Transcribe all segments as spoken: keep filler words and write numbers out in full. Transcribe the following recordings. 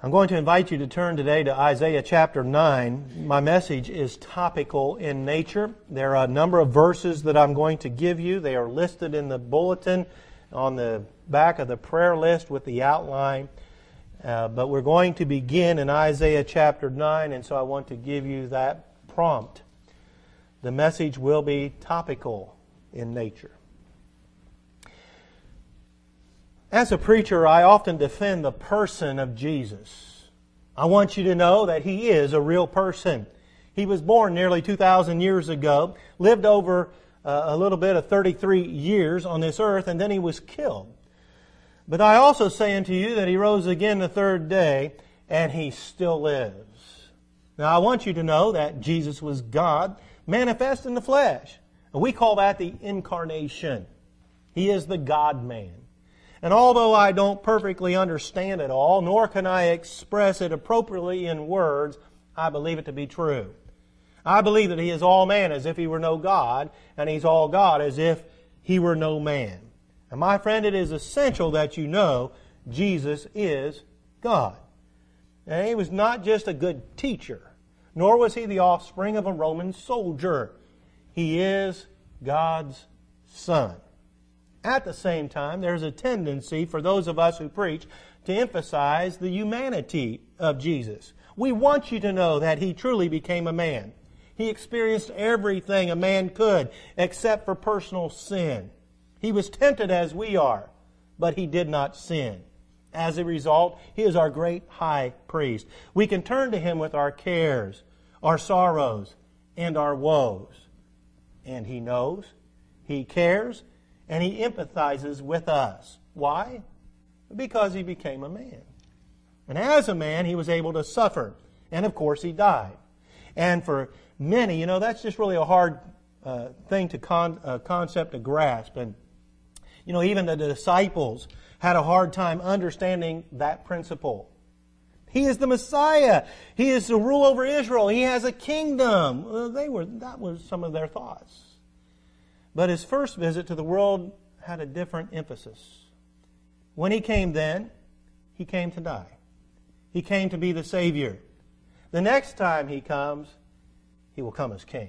I'm going to invite you to turn today to Isaiah chapter nine. My message is topical in nature. There are a number of verses that I'm going to give you. They are listed in the bulletin on the back of the prayer list with the outline. Uh, but we're going to begin in Isaiah chapter nine, and so I want to give you that prompt. The message will be topical in nature. As a preacher, I often defend the person of Jesus. I want you to know that He is a real person. He was born nearly two thousand years ago, lived over uh, a little bit of thirty-three years on this earth, and then He was killed. But I also say unto you that He rose again the third day, and He still lives. Now I want you to know that Jesus was God, manifest in the flesh. And we call that the incarnation. He is the God-man. And although I don't perfectly understand it all, nor can I express it appropriately in words, I believe it to be true. I believe that He is all man as if He were no God, and He's all God as if He were no man. And my friend, it is essential that you know Jesus is God. And He was not just a good teacher, nor was He the offspring of a Roman soldier. He is God's Son. At the same time, there's a tendency for those of us who preach to emphasize the humanity of Jesus. We want you to know that He truly became a man. He experienced everything a man could except for personal sin. He was tempted as we are, but He did not sin. As a result, He is our great high priest. We can turn to Him with our cares, our sorrows, and our woes. And He knows, He cares, and He empathizes with us. Why? Because He became a man. And as a man, He was able to suffer. And of course, He died. And for many, you know, that's just really a hard uh, thing to con- uh, concept to grasp. And, you know, even the disciples had a hard time understanding that principle. He is the Messiah. He is to rule over Israel. He has a kingdom. Well, they were, that was some of their thoughts. But His first visit to the world had a different emphasis. When He came then, He came to die. He came to be the Savior. The next time He comes, He will come as King.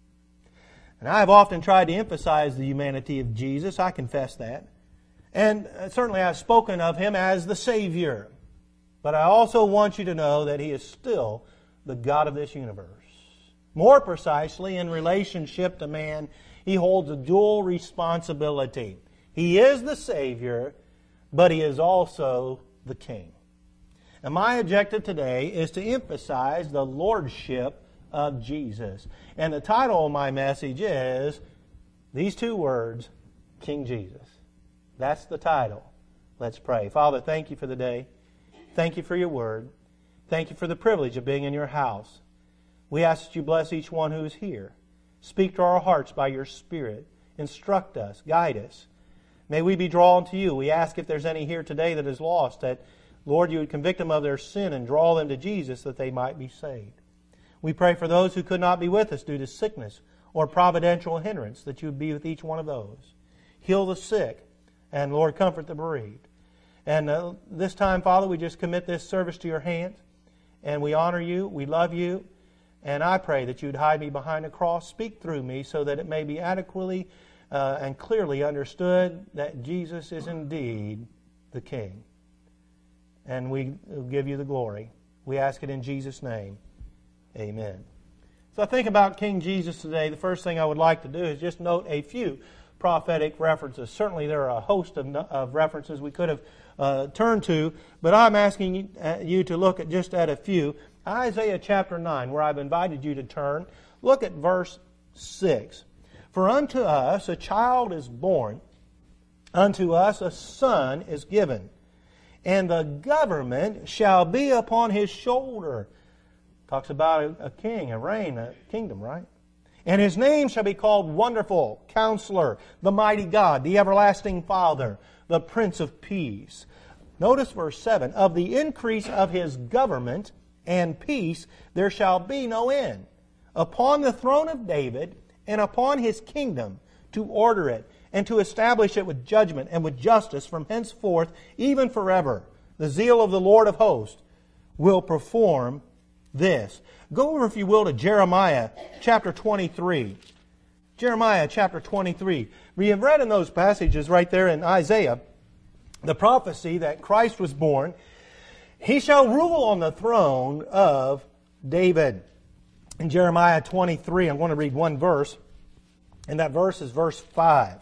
And I have often tried to emphasize the humanity of Jesus. I confess that. And certainly I've spoken of Him as the Savior. But I also want you to know that He is still the God of this universe. More precisely, in relationship to man, He holds a dual responsibility. He is the Savior, but He is also the King. And my objective today is to emphasize the Lordship of Jesus. And the title of my message is these two words, King Jesus. That's the title. Let's pray. Father, thank You for the day. Thank You for Your Word. Thank You for the privilege of being in Your house. We ask that You bless each one who is here. Speak to our hearts by Your Spirit. Instruct us. Guide us. May we be drawn to You. We ask if there's any here today that is lost, that, Lord, You would convict them of their sin and draw them to Jesus that they might be saved. We pray for those who could not be with us due to sickness or providential hindrance, that You would be with each one of those. Heal the sick, and, Lord, comfort the bereaved. And uh, this time, Father, we just commit this service to Your hands, and we honor You, we love You, and I pray that You'd hide me behind the cross, speak through me so that it may be adequately uh, and clearly understood that Jesus is indeed the King. And we give You the glory. We ask it in Jesus' name. Amen. So I think about King Jesus today. The first thing I would like to do is just note a few prophetic references. Certainly there are a host of, of references we could have uh, turned to, but I'm asking you to look at just at a few. Isaiah chapter nine, where I've invited you to turn, look at verse six. For unto us a child is born, unto us a son is given, and the government shall be upon His shoulder. Talks about a, a king, a reign, a kingdom, right? And His name shall be called Wonderful, Counselor, the Mighty God, the Everlasting Father, the Prince of Peace. Notice verse seven. Of the increase of His government and peace there shall be no end, upon the throne of David and upon His kingdom, to order it and to establish it with judgment and with justice from henceforth even forever. The zeal of the Lord of hosts will perform this. Go over, if you will, to Jeremiah chapter twenty-three. Jeremiah chapter twenty-three. We have read in those passages right there in Isaiah the prophecy that Christ was born. He shall rule on the throne of David. In Jeremiah twenty-three, I'm going to read one verse, and that verse is verse five.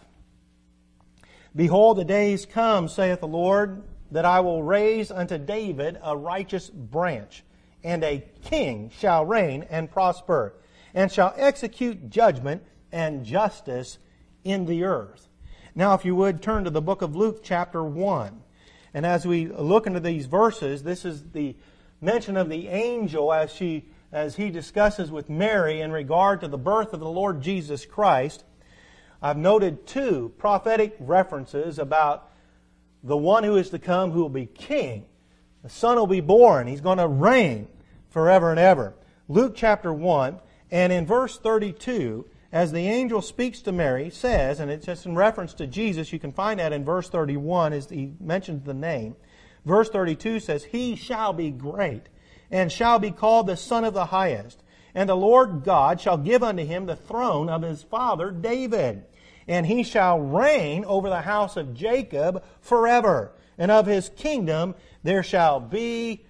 Behold, the days come, saith the Lord, that I will raise unto David a righteous branch, and a king shall reign and prosper, and shall execute judgment and justice in the earth. Now, if you would, turn to the book of Luke chapter one. And as we look into these verses, this is the mention of the angel as she, as he discusses with Mary in regard to the birth of the Lord Jesus Christ. I've noted two prophetic references about the one who is to come who will be king. The Son will be born. He's going to reign forever and ever. Luke chapter one, and in verse thirty-two, as the angel speaks to Mary, says, and it's just in reference to Jesus, you can find that in verse thirty-one as he mentions the name. Verse thirty-two says, He shall be great, and shall be called the Son of the Highest. And the Lord God shall give unto him the throne of his father David. And he shall reign over the house of Jacob forever. And of his kingdom there shall be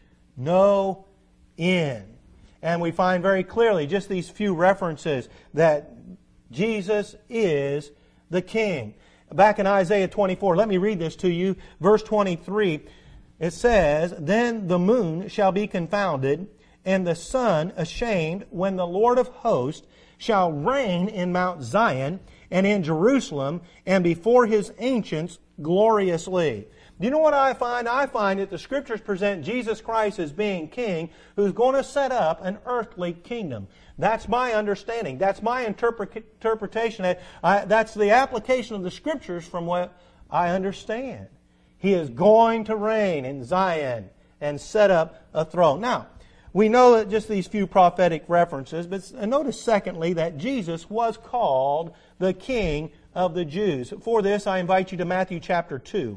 no end. And we find very clearly, just these few references, that Jesus is the King. Back in Isaiah twenty-four, let me read this to you. Verse twenty-three, it says, Then the moon shall be confounded, and the sun ashamed, when the Lord of hosts shall reign in Mount Zion, and in Jerusalem, and before His ancients gloriously. Do you know what I find? I find that the Scriptures present Jesus Christ as being King who's going to set up an earthly kingdom. That's my understanding. That's my interpre- interpretation. I, that's the application of the Scriptures from what I understand. He is going to reign in Zion and set up a throne. Now, we know that just these few prophetic references, but notice secondly that Jesus was called the King of the Jews. For this, I invite you to Matthew chapter two.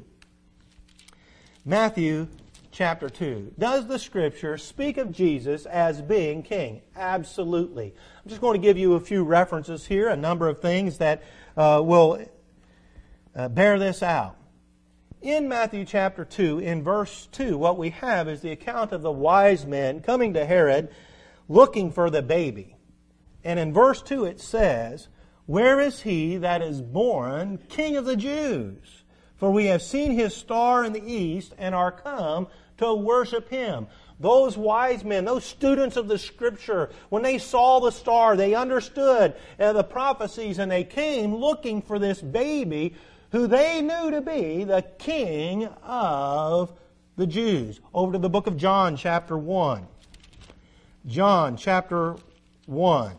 Matthew chapter two. Does the Scripture speak of Jesus as being King? Absolutely. I'm just going to give you a few references here, a number of things that uh, will uh, bear this out. In Matthew chapter two, in verse two, what we have is the account of the wise men coming to Herod looking for the baby. And in verse two it says, Where is he that is born King of the Jews? For we have seen his star in the east and are come to worship him. Those wise men, those students of the Scripture, when they saw the star, they understood uh, the prophecies, and they came looking for this baby who they knew to be the King of the Jews. Over to the book of John, chapter one. John, chapter one.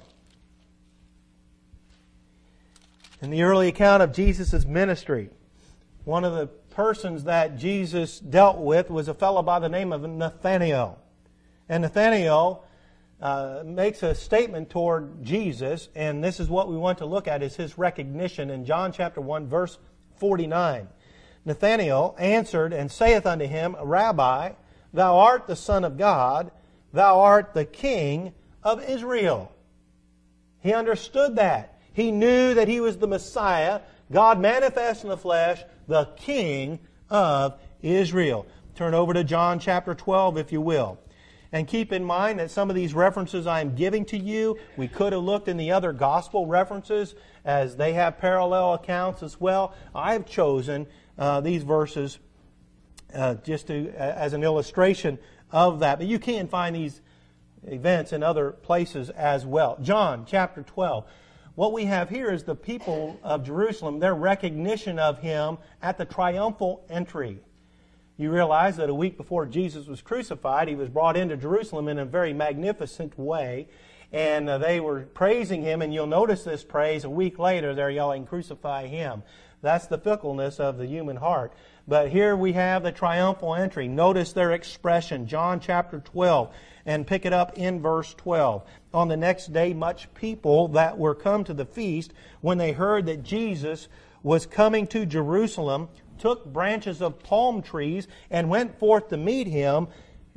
In the early account of Jesus' ministry, one of the persons that Jesus dealt with was a fellow by the name of Nathanael. And Nathanael uh, makes a statement toward Jesus, and this is what we want to look at, is his recognition in John chapter one, verse forty-nine. Nathanael answered and saith unto him, Rabbi, thou art the Son of God, thou art the King of Israel. He understood that. He knew that he was the Messiah, God manifest in the flesh, the King of Israel. Turn over to John chapter twelve, if you will. And keep in mind that some of these references I am giving to you, we could have looked in the other gospel references as they have parallel accounts as well. I've chosen uh, these verses uh, just to, uh, as an illustration of that. But you can find these events in other places as well. John chapter twelve. What we have here is the people of Jerusalem, their recognition of Him at the triumphal entry. You realize that a week before Jesus was crucified, He was brought into Jerusalem in a very magnificent way. And uh, they were praising Him, and you'll notice this praise. A week later, they're yelling, Crucify Him. That's the fickleness of the human heart. But here we have the triumphal entry. Notice their expression, John chapter twelve, and pick it up in verse twelve. On the next day, much people that were come to the feast, when they heard that Jesus was coming to Jerusalem, took branches of palm trees and went forth to meet Him.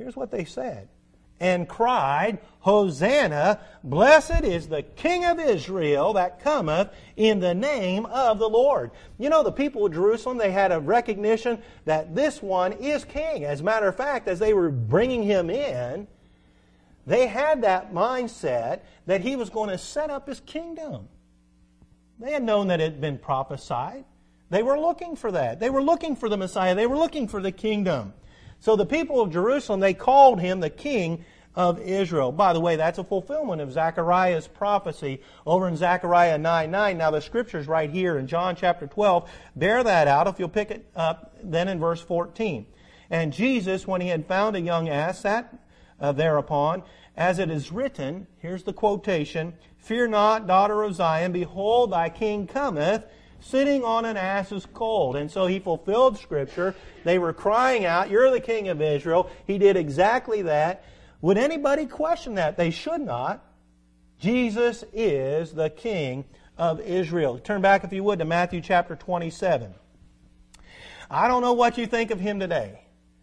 Here's what they said. And cried, Hosanna, blessed is the King of Israel that cometh in the name of the Lord. You know, the people of Jerusalem, they had a recognition that this one is king. As a matter of fact, as they were bringing him in, they had that mindset that he was going to set up his kingdom. They had known that it had been prophesied. They were looking for that. They were looking for the Messiah. They were looking for the kingdom. So the people of Jerusalem, they called him the King of Israel. By the way, that's a fulfillment of Zechariah's prophecy over in Zechariah nine nine. Now the scriptures right here in John chapter twelve bear that out if you'll pick it up then in verse fourteen. And Jesus, when he had found a young ass, sat uh, thereupon, as it is written, here's the quotation, Fear not, daughter of Zion, behold, thy king cometh, sitting on an ass's colt. And so he fulfilled Scripture. They were crying out, you're the King of Israel. He did exactly that. Would anybody question that? They should not. Jesus is the King of Israel. Turn back, if you would, to Matthew chapter twenty-seven. I don't know what you think of him today.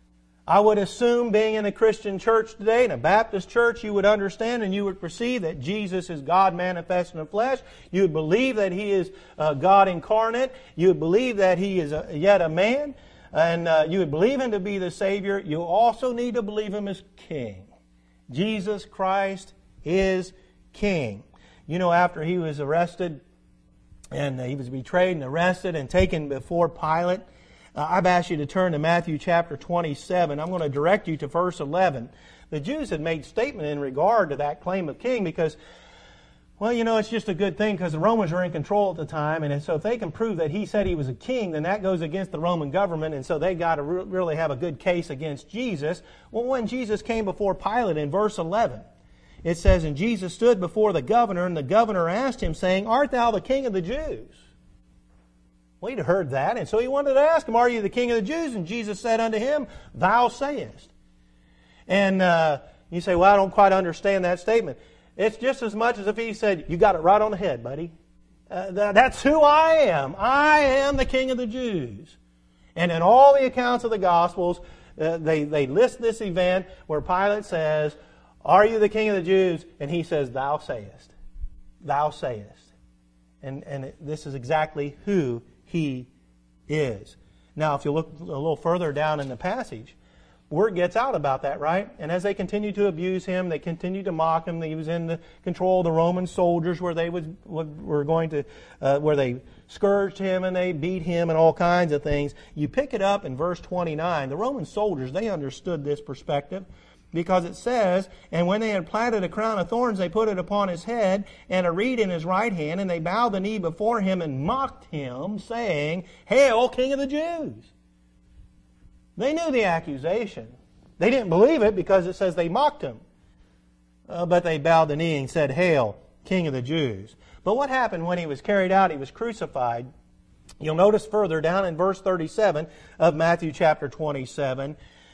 I would assume, being in a Christian church today, in a Baptist church, you would understand and you would perceive that Jesus is God manifest in the flesh. You would believe that He is uh, God incarnate. You would believe that He is a, yet a man. And uh, you would believe Him to be the Savior. You also need to believe Him as King. Jesus Christ is King. You know, after He was arrested and He was betrayed and arrested and taken before Pilate, Uh, I've asked you to turn to Matthew chapter twenty-seven. I'm going to direct you to verse eleven. The Jews had made statement in regard to that claim of king because, well, you know, it's just a good thing because the Romans were in control at the time. And so if they can prove that he said he was a king, then that goes against the Roman government. And so they got to re- really have a good case against Jesus. Well, when Jesus came before Pilate in verse eleven, it says, And Jesus stood before the governor, and the governor asked him, saying, Art thou the king of the Jews? Well, he'd heard that, and so he wanted to ask him, Are you the King of the Jews? And Jesus said unto him, Thou sayest. And uh, you say, Well, I don't quite understand that statement. It's just as much as if he said, You got it right on the head, buddy. Uh, that, that's who I am. I am the King of the Jews. And in all the accounts of the Gospels, uh, they, they list this event where Pilate says, Are you the King of the Jews? And he says, Thou sayest. Thou sayest. And, and it, this is exactly who He is. Now, if you look a little further down in the passage, word gets out about that, right? And as they continue to abuse him, they continue to mock him. He was in the control of the Roman soldiers, where they would, were going to, uh, where they scourged him and they beat him and all kinds of things. You pick it up in verse twenty-nine. The Roman soldiers, they understood this perspective. Because it says, And when they had platted a crown of thorns, they put it upon his head, and a reed in his right hand, and they bowed the knee before him and mocked him, saying, Hail, King of the Jews! They knew the accusation. They didn't believe it because it says they mocked him. Uh, but they bowed the knee and said, Hail, King of the Jews! But what happened when he was carried out? He was crucified. You'll notice further down in verse thirty-seven of Matthew chapter twenty-seven,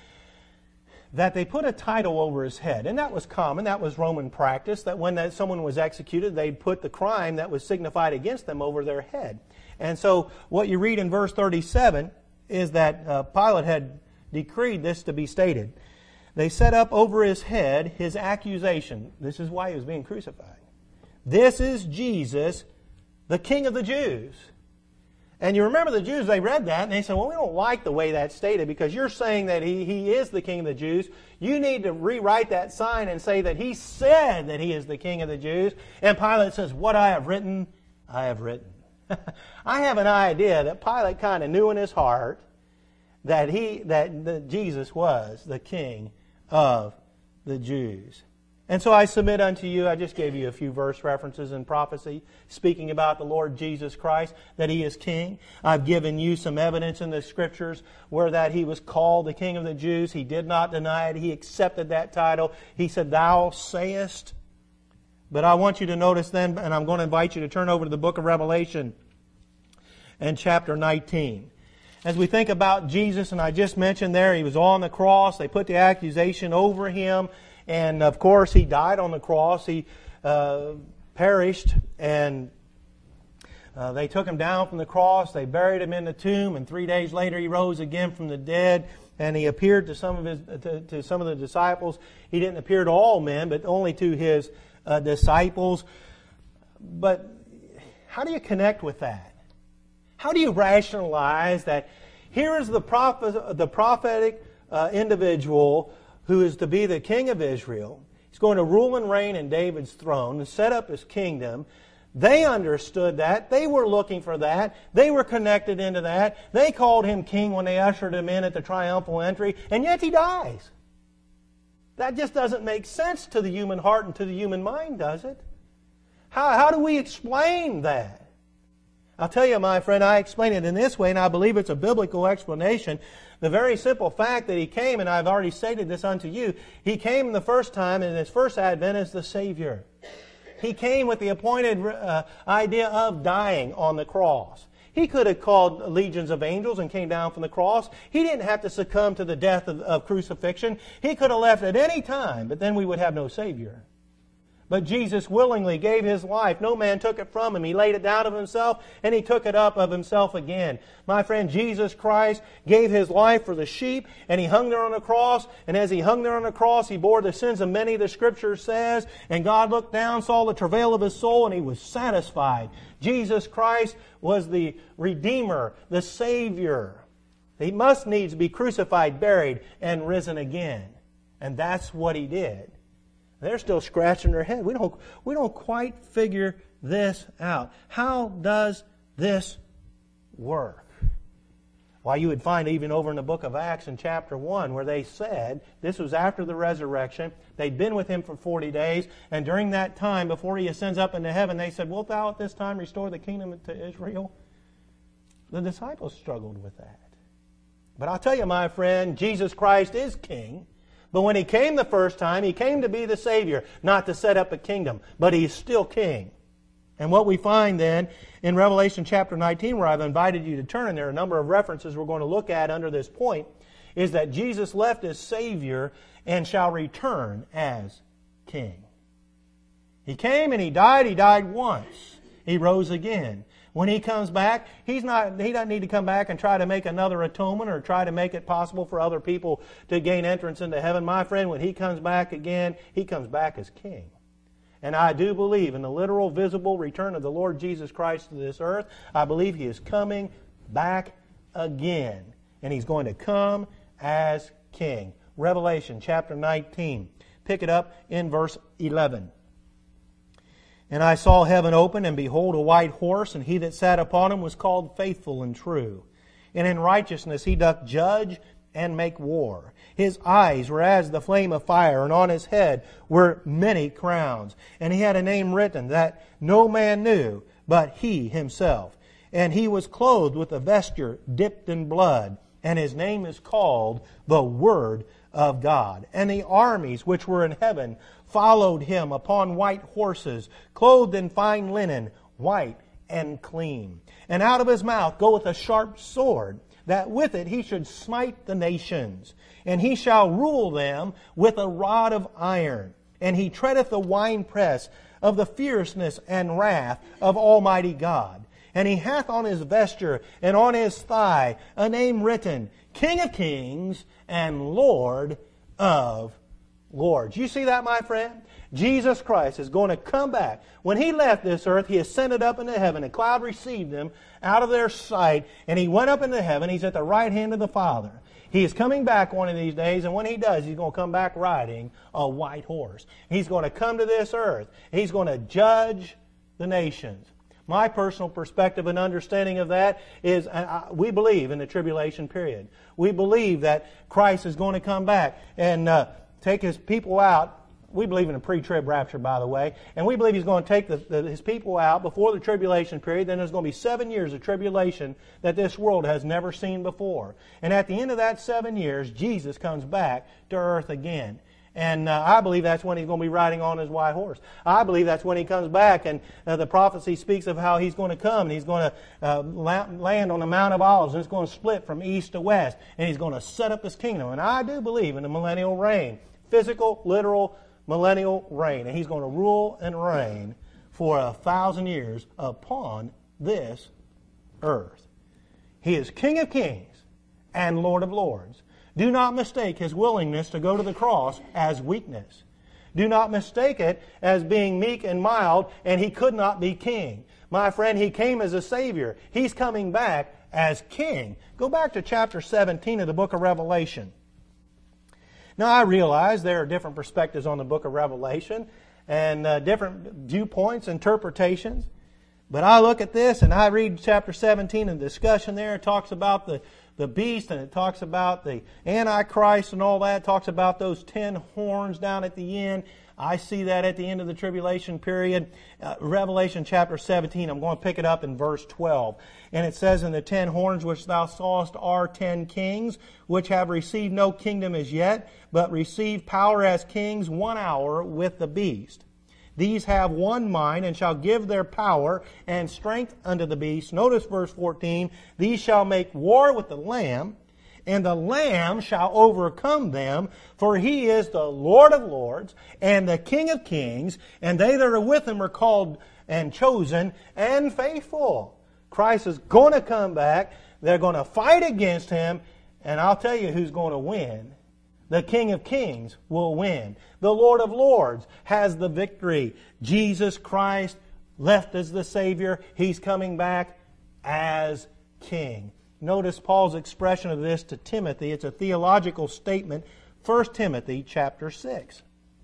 that they put a title over his head. And that was common. That was Roman practice, that when that someone was executed, they'd put the crime that was signified against them over their head. And so what you read in verse thirty-seven is that uh, Pilate had decreed this to be stated. They set up over his head his accusation. This is why he was being crucified. This is Jesus, the King of the Jews. And you remember the Jews, they read that, and they said, well, we don't like the way that's stated because you're saying that he, he is the King of the Jews. You need to rewrite that sign and say that he said that he is the King of the Jews. And Pilate says, what I have written, I have written. I have an idea that Pilate kind of knew in his heart that he that, that Jesus was the King of the Jews. And so I submit unto you, I just gave you a few verse references in prophecy speaking about the Lord Jesus Christ, that He is King. I've given you some evidence in the Scriptures where that He was called the King of the Jews. He did not deny it. He accepted that title. He said, Thou sayest. But I want you to notice then, and I'm going to invite you to turn over to the book of Revelation and chapter nineteen. As we think about Jesus, and I just mentioned there, He was on the cross. They put the accusation over Him. And of course, He died on the cross. He uh, perished, and uh, they took Him down from the cross. They buried Him in the tomb, and three days later He rose again from the dead. and He appeared to some of his to, to some of the disciples. He didn't appear to all men, but only to His uh, disciples. But how do you connect with that? How do you rationalize that here is the prophet, the prophetic uh, individual who is to be the king of Israel. He's going to rule and reign in David's throne and set up His kingdom. They understood that. They were looking for that. They were connected into that. They called Him king when they ushered Him in at the triumphal entry, and yet He dies. That just doesn't make sense to the human heart and to the human mind, does it? How, how do we explain that? I'll tell you, my friend, I explain it in this way, and I believe it's a biblical explanation. The very simple fact that He came, and I've already stated this unto you, He came the first time in His first advent as the Savior. He came with the appointed uh, idea of dying on the cross. He could have called legions of angels and came down from the cross. He didn't have to succumb to the death of, of crucifixion. He could have left at any time, but then we would have no Savior. But Jesus willingly gave His life. No man took it from Him. He laid it down of Himself, and He took it up of Himself again. My friend, Jesus Christ gave His life for the sheep, and He hung there on the cross. And as He hung there on the cross, He bore the sins of many, the Scripture says. And God looked down, saw the travail of His soul, and He was satisfied. Jesus Christ was the Redeemer, the Savior. He must needs be crucified, buried, and risen again. And that's what He did. They're still scratching their head. We don't, we don't quite figure this out. How does this work? Why, you would find even over in the book of Acts in chapter one where they said, this was after the resurrection, they'd been with Him for forty days, and during that time, before He ascends up into heaven, they said, wilt thou at this time restore the kingdom to Israel? The disciples struggled with that. But I'll tell you, my friend, Jesus Christ is King. But when He came the first time, He came to be the Savior, not to set up a kingdom. But He's still King. And what we find then in Revelation chapter nineteen, where I've invited you to turn, and there are a number of references we're going to look at under this point, is that Jesus left as Savior and shall return as King. He came and He died. He died once. He rose again. When He comes back, He's not, He doesn't need to come back and try to make another atonement or try to make it possible for other people to gain entrance into heaven. My friend, when He comes back again, He comes back as King. And I do believe in the literal, visible return of the Lord Jesus Christ to this earth. I believe He is coming back again. And He's going to come as King. Revelation chapter nineteen. Pick it up in verse eleven. And I saw heaven open, and behold, a white horse, and He that sat upon him was called Faithful and True. And in righteousness He doth judge and make war. His eyes were as the flame of fire, and on His head were many crowns. And He had a name written that no man knew but He Himself. And He was clothed with a vesture dipped in blood, and His name is called the Word of God. And the armies which were in heaven followed Him upon white horses, clothed in fine linen, white and clean. And out of His mouth goeth a sharp sword, that with it He should smite the nations. And He shall rule them with a rod of iron. And He treadeth the winepress of the fierceness and wrath of Almighty God. And He hath on His vesture and on His thigh a name written, King of Kings and Lord of Lords. You see that, my friend? Jesus Christ is going to come back. When He left this earth, He ascended up into heaven. A cloud received Him out of their sight, and He went up into heaven. He's at the right hand of the Father. He is coming back one of these days, and when He does, He's going to come back riding a white horse. He's going to come to this earth. He's going to judge the nations. My personal perspective and understanding of that is uh, we believe in the tribulation period. We believe that Christ is going to come back and uh, take His people out. We believe in a pre-trib rapture, by the way. And we believe He's going to take the, the, His people out before the tribulation period. Then there's going to be seven years of tribulation that this world has never seen before. And at the end of that seven years, Jesus comes back to earth again. And uh, I believe that's when He's going to be riding on His white horse. I believe that's when He comes back, and uh, the prophecy speaks of how He's going to come, and He's going to uh, land on the Mount of Olives, and it's going to split from east to west, and He's going to set up His kingdom. And I do believe in the millennial reign, physical, literal millennial reign, and He's going to rule and reign for a thousand years upon this earth. He is King of Kings and Lord of Lords. Do not mistake His willingness to go to the cross as weakness. Do not mistake it as being meek and mild, and He could not be king. My friend, He came as a Savior. He's coming back as king. Go back to chapter seventeen of the book of Revelation. Now, I realize there are different perspectives on the book of Revelation and uh, different viewpoints, interpretations. But I look at this and I read chapter seventeen and the discussion there. It talks about the, the beast and it talks about the Antichrist and all that. It talks about those ten horns down at the end. I see that at the end of the tribulation period. Uh, Revelation chapter seventeen, I'm going to pick it up in verse twelve. And it says, "And the ten horns which thou sawest are ten kings, which have received no kingdom as yet, but receive power as kings one hour with the beast. These have one mind, and shall give their power and strength unto the beast." Notice verse fourteen, "These shall make war with the Lamb, and the Lamb shall overcome them, for He is the Lord of lords, and the King of kings, and they that are with Him are called and chosen and faithful." Christ is going to come back. They're going to fight against Him, and I'll tell you who's going to win. The King of kings will win. The Lord of lords has the victory. Jesus Christ left as the Savior. He's coming back as King. Notice Paul's expression of this to Timothy. It's a theological statement. First Timothy chapter six.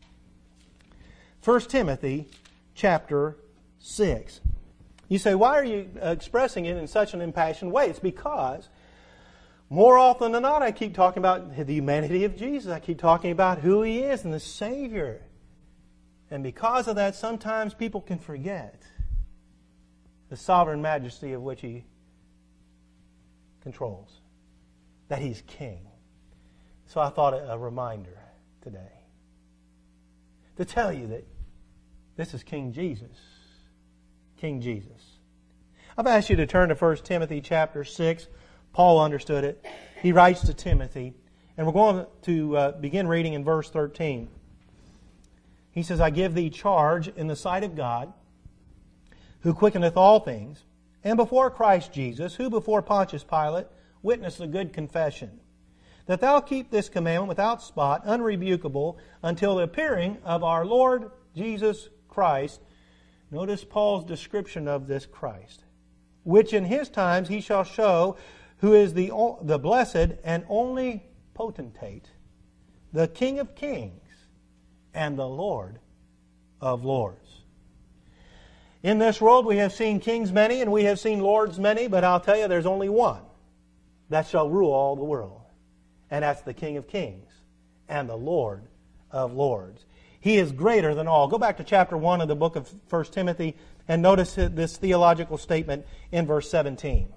First Timothy chapter six. You say, why are you expressing it in such an impassioned way? It's because more often than not, I keep talking about the humanity of Jesus. I keep talking about who He is and the Savior. And because of that, sometimes people can forget the sovereign majesty of which He controls. That He's King. So I thought a reminder today to tell you that this is King Jesus. King Jesus. I've asked you to turn to First Timothy chapter six. Paul understood it. He writes to Timothy, and we're going to uh, begin reading in verse thirteen. He says, "I give thee charge in the sight of God, who quickeneth all things, and before Christ Jesus, who before Pontius Pilate witnessed a good confession, that thou keep this commandment without spot, unrebukable, until the appearing of our Lord Jesus Christ." Notice Paul's description of this Christ. "Which in His times He shall show, who is the, the blessed and only potentate, the King of kings, and the Lord of lords." In this world we have seen kings many and we have seen lords many, but I'll tell you there's only one that shall rule all the world. And that's the King of kings and the Lord of lords. He is greater than all. Go back to chapter one of the book of First Timothy and notice this theological statement in verse seventeen.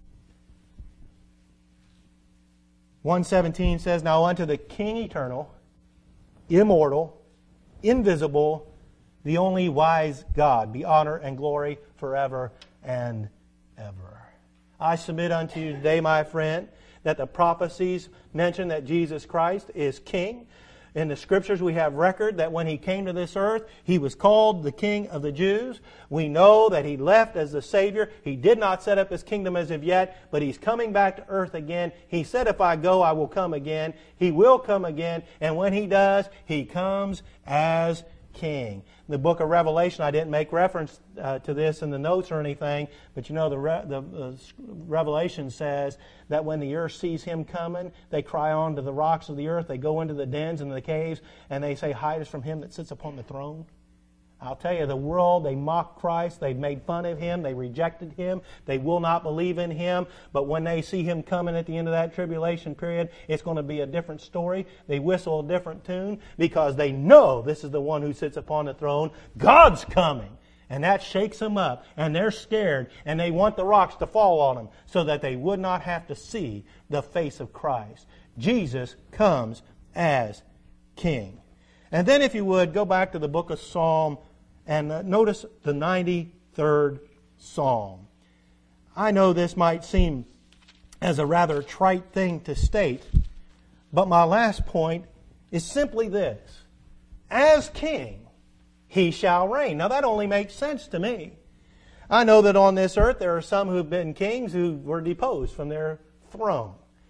one seventeen says, "Now unto the King eternal, immortal, invisible, the only wise God, be honor and glory forever and ever." I submit unto you today, my friend, that the prophecies mention that Jesus Christ is King. In the Scriptures we have record that when He came to this earth, He was called the King of the Jews. We know that He left as the Savior. He did not set up His kingdom as of yet, but He's coming back to earth again. He said, "If I go, I will come again." He will come again, and when He does, He comes as King. The book of Revelation, I didn't make reference uh, to this in the notes or anything, but you know the, Re- the uh, Revelation says that when the earth sees Him coming, they cry on to the rocks of the earth, they go into the dens and the caves, and they say, "Hide us from Him that sits upon the throne." I'll tell you, the world, they mock Christ, they've made fun of Him, they rejected Him, they will not believe in Him, but when they see Him coming at the end of that tribulation period, it's going to be a different story. They whistle a different tune because they know this is the one who sits upon the throne. God's coming. And that shakes them up, and they're scared, and they want the rocks to fall on them so that they would not have to see the face of Christ. Jesus comes as King. And then if you would, go back to the book of Psalm and uh, notice the ninety-third Psalm. I know this might seem as a rather trite thing to state, but my last point is simply this. As King, He shall reign. Now that only makes sense to me. I know that on this earth there are some who have been kings who were deposed from their throne.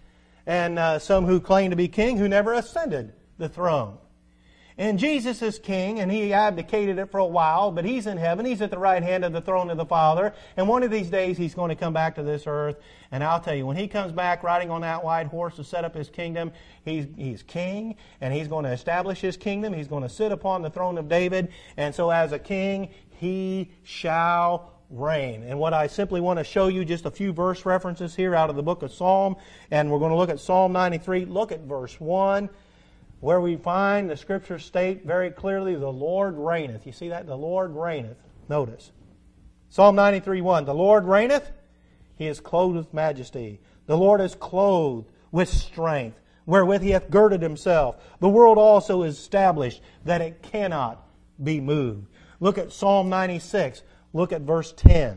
and uh, some who claim to be king who never ascended the throne. And Jesus is king, and He abdicated it for a while, but He's in heaven. He's at the right hand of the throne of the Father. And one of these days He's going to come back to this earth. And I'll tell you, when He comes back riding on that white horse to set up His kingdom, He's, he's king, and He's going to establish His kingdom. He's going to sit upon the throne of David. And so as a king, He shall reign. And what I simply want to show you, just a few verse references here out of the book of Psalm. And we're going to look at Psalm ninety-three. Look at verse one. Where we find the Scriptures state very clearly, the Lord reigneth. You see that? The Lord reigneth. Notice. Psalm ninety-three one. The Lord reigneth. He is clothed with majesty. The Lord is clothed with strength, wherewith He hath girded Himself. The world also is established, that it cannot be moved. Look at Psalm ninety-six. Look at verse ten.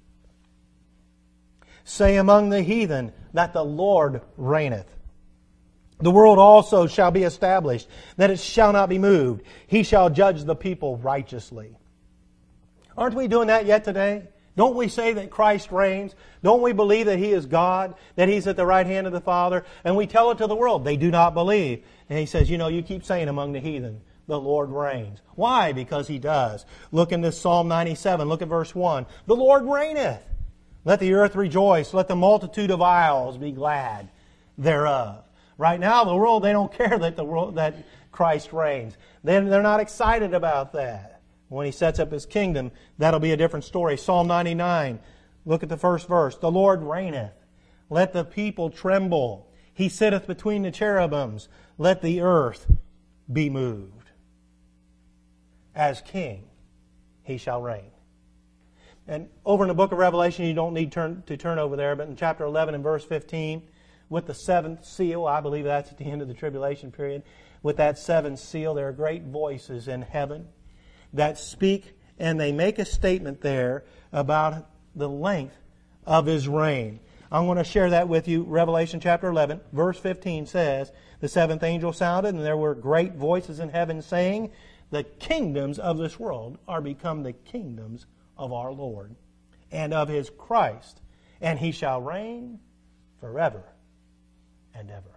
Say among the heathen that the Lord reigneth. The world also shall be established, that it shall not be moved. He shall judge the people righteously. Aren't we doing that yet today? Don't we say that Christ reigns? Don't we believe that He is God, that He's at the right hand of the Father? And we tell it to the world. They do not believe. And He says, you know, you keep saying among the heathen, the Lord reigns. Why? Because He does. Look into Psalm ninety-seven. Look at verse one. The Lord reigneth. Let the earth rejoice. Let the multitude of isles be glad thereof. Right now, the world, they don't care that the world, that Christ reigns. They're, they're not excited about that. When He sets up His kingdom, that'll be a different story. Psalm ninety-nine, look at the first verse. The Lord reigneth. Let the people tremble. He sitteth between the cherubims. Let the earth be moved. As king, He shall reign. And over in the book of Revelation, you don't need turn, to turn over there, but in chapter eleven and verse fifteen, with the seventh seal, I believe that's at the end of the tribulation period, with that seventh seal, there are great voices in heaven that speak, and they make a statement there about the length of His reign. I'm going to share that with you. Revelation chapter eleven, verse fifteen says, the seventh angel sounded, and there were great voices in heaven saying, the kingdoms of this world are become the kingdoms of our Lord and of His Christ, and He shall reign forever and ever.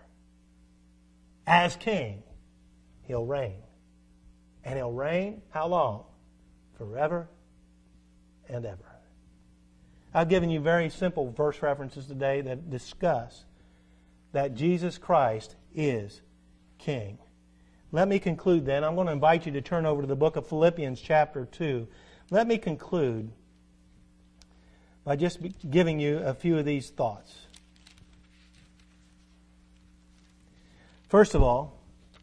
As king, He'll reign. And He'll reign how long? Forever and ever. I've given you very simple verse references today that discuss that Jesus Christ is king. Let me conclude then. I'm going to invite you to turn over to the book of Philippians chapter two. Let me conclude by just giving you a few of these thoughts. First of all,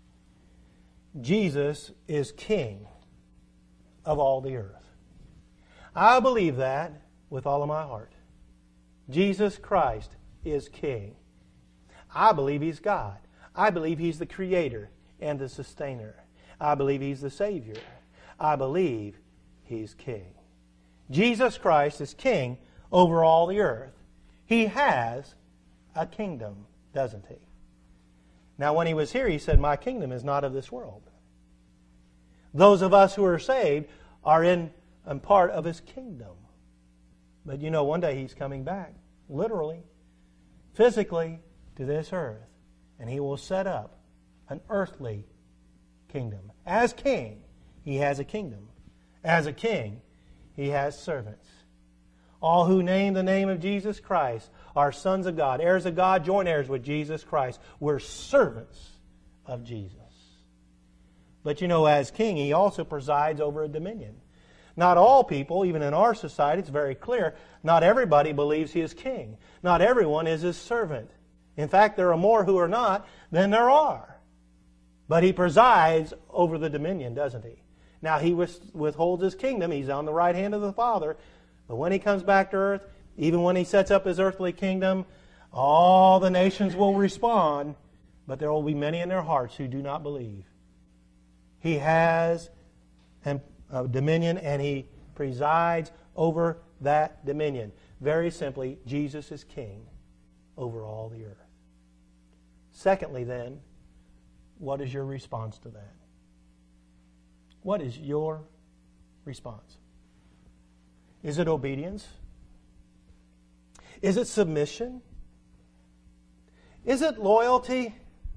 Jesus is king of all the earth. I believe that with all of my heart. Jesus Christ is king. I believe He's God. I believe He's the creator and the sustainer. I believe He's the Savior. I believe He's king. Jesus Christ is king over all the earth. He has a kingdom, doesn't He? Now, when He was here, He said, my kingdom is not of this world. Those of us who are saved are in and part of His kingdom. But you know, one day He's coming back, literally, physically, to this earth. And He will set up an earthly kingdom. As king, He has a kingdom. As a king, He has servants. All who name the name of Jesus Christ are sons of God, heirs of God, joint heirs with Jesus Christ. We're servants of Jesus. But you know, as king, He also presides over a dominion. Not all people, even in our society, it's very clear, not everybody believes He is king. Not everyone is His servant. In fact, there are more who are not than there are. But He presides over the dominion, doesn't He? Now, He withholds His kingdom. He's on the right hand of the Father. But when He comes back to earth, even when He sets up His earthly kingdom, all the nations will respond, but there will be many in their hearts who do not believe. He has a dominion, and He presides over that dominion. Very simply, Jesus is king over all the earth. Secondly, then, what is your response to that? What is your response? Is it obedience? Is it submission? Is it loyalty?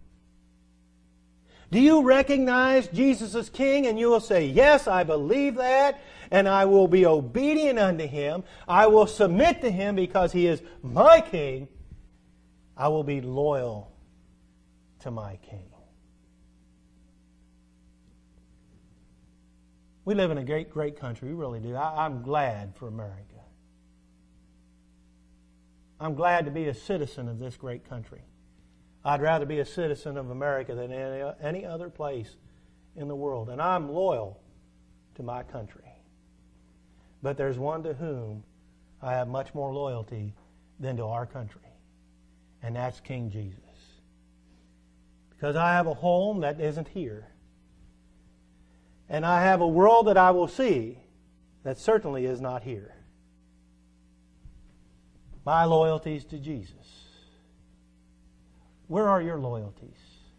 Do you recognize Jesus as King and you will say, yes, I believe that, and I will be obedient unto Him. I will submit to Him because He is my King. I will be loyal to my King. We live in a great, great country. We really do. I, I'm glad for America. I'm glad to be a citizen of this great country. I'd rather be a citizen of America than any, any other place in the world. And I'm loyal to my country. But there's one to whom I have much more loyalty than to our country. And that's King Jesus. Because I have a home that isn't here. And I have a world that I will see that certainly is not here. My loyalty is to Jesus. Where are your loyalties?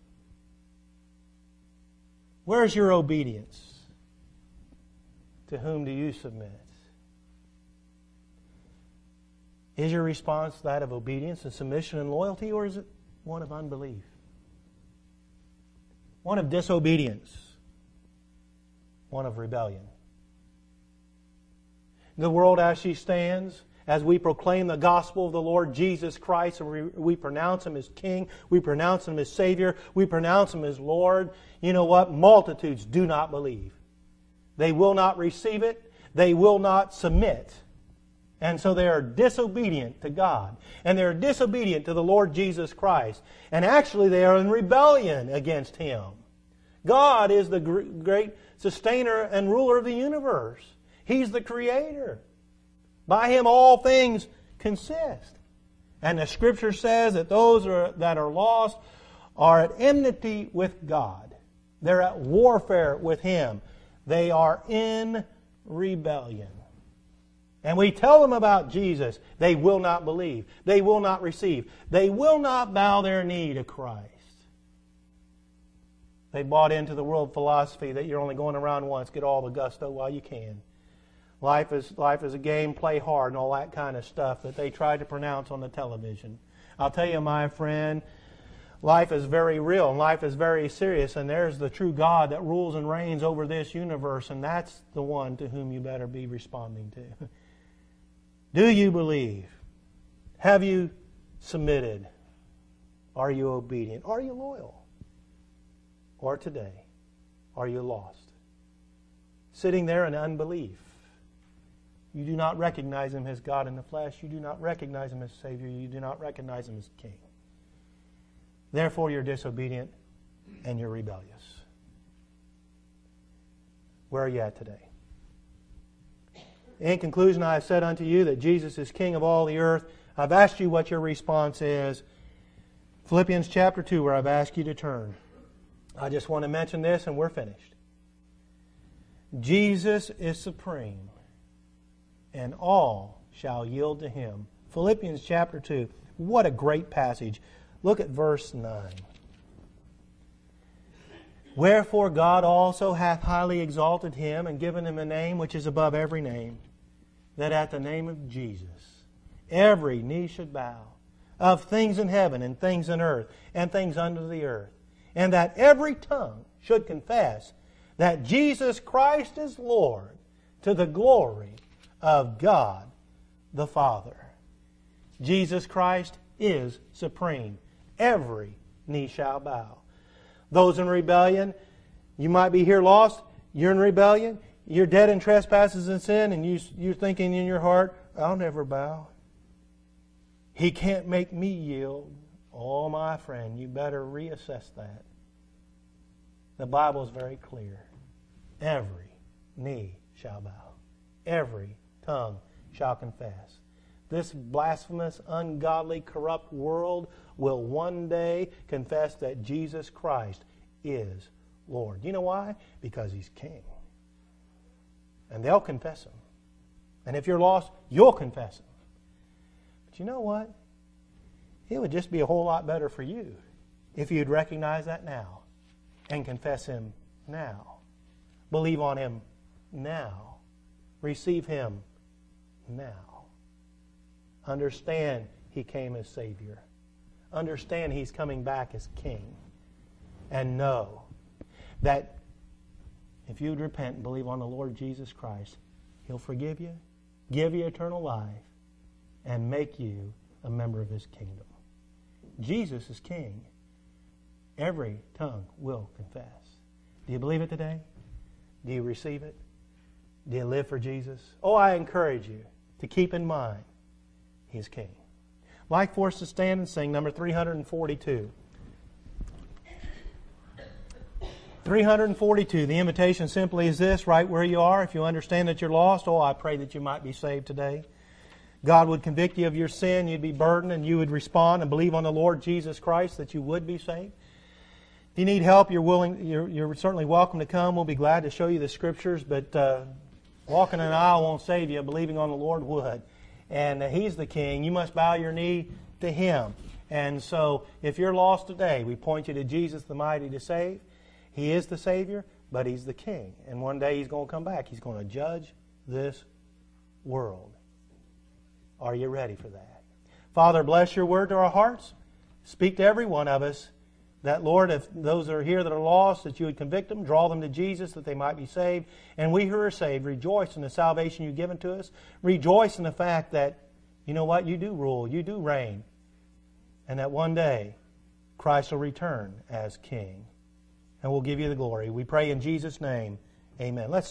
Where's your obedience? To whom do you submit? Is your response that of obedience and submission and loyalty, or is it one of unbelief? One of disobedience? One of rebellion? The world as she stands, as we proclaim the gospel of the Lord Jesus Christ and we, we pronounce Him as King, we pronounce Him as Savior, we pronounce Him as Lord, you know what? Multitudes do not believe. They will not receive it. They will not submit. And so they are disobedient to God. And they are disobedient to the Lord Jesus Christ. And actually they are in rebellion against Him. God is the great sustainer and ruler of the universe. He's the Creator. By Him all things consist. And the Scripture says that those are, that are lost are at enmity with God. They're at warfare with Him. They are in rebellion. And we tell them about Jesus. They will not believe. They will not receive. They will not bow their knee to Christ. They bought into the world philosophy that you're only going around once, get all the gusto while you can. Life is, life is a game, play hard, and all that kind of stuff that they try to pronounce on the television. I'll tell you, my friend, life is very real, and life is very serious, and there's the true God that rules and reigns over this universe, and that's the one to whom you better be responding to. Do you believe? Have you submitted? Are you obedient? Are you loyal? Or today, are you lost? Sitting there in unbelief. You do not recognize Him as God in the flesh. You do not recognize Him as Savior. You do not recognize Him as King. Therefore, you're disobedient and you're rebellious. Where are you at today? In conclusion, I have said unto you that Jesus is King of all the earth. I've asked you what your response is. Philippians chapter two, where I've asked you to turn. I just want to mention this and we're finished. Jesus is supreme, and all shall yield to Him. Philippians chapter two. What a great passage. Look at verse nine. Wherefore God also hath highly exalted Him, and given Him a name which is above every name, that at the name of Jesus every knee should bow, of things in heaven and things in earth and things under the earth, and that every tongue should confess that Jesus Christ is Lord, to the glory of God the Father. Jesus Christ is supreme. Every knee shall bow. Those in rebellion, you might be here lost. You're in rebellion. You're dead in trespasses and sin, and you, you're thinking in your heart, I'll never bow. He can't make me yield. Oh, my friend, you better reassess that. The Bible is very clear. Every knee shall bow. Every tongue shall confess. This blasphemous, ungodly, corrupt world will one day confess that Jesus Christ is Lord. You know why? Because He's King. And they'll confess Him. And if you're lost, you'll confess Him. But you know what? It would just be a whole lot better for you if you'd recognize that now and confess Him now. Believe on Him now. Receive Him now. Understand He came as Savior. understand He's coming back as King. And know that if you would repent and believe on the Lord Jesus Christ, He'll forgive you, give you eternal life, and make you a member of His kingdom. Jesus is King. Every tongue will confess. Do you believe it today? Do you receive it? Do you live for Jesus? Oh, I encourage you to keep in mind He is King. I'd like for us to stand and sing number three forty-two. three forty-two. The invitation simply is this, right where you are. If you understand that you're lost, oh, I pray that you might be saved today. God would convict you of your sin, you'd be burdened, and you would respond and believe on the Lord Jesus Christ that you would be saved. If you need help, you're willing. You're, you're certainly welcome to come. We'll be glad to show you the Scriptures, but uh, walking an aisle won't save you. Believing on the Lord would. And uh, He's the King. You must bow your knee to Him. And so, if you're lost today, we point you to Jesus the mighty to save. He is the Savior, but He's the King. And one day He's going to come back. He's going to judge this world. Are you ready for that? Father, bless your word to our hearts. Speak to every one of us. That, Lord, if those that are here that are lost, that you would convict them, draw them to Jesus, that they might be saved. And we who are saved, rejoice in the salvation you've given to us. Rejoice in the fact that, you know what, you do rule, you do reign. And that one day, Christ will return as King. And we'll give you the glory. We pray in Jesus' name, amen. Let's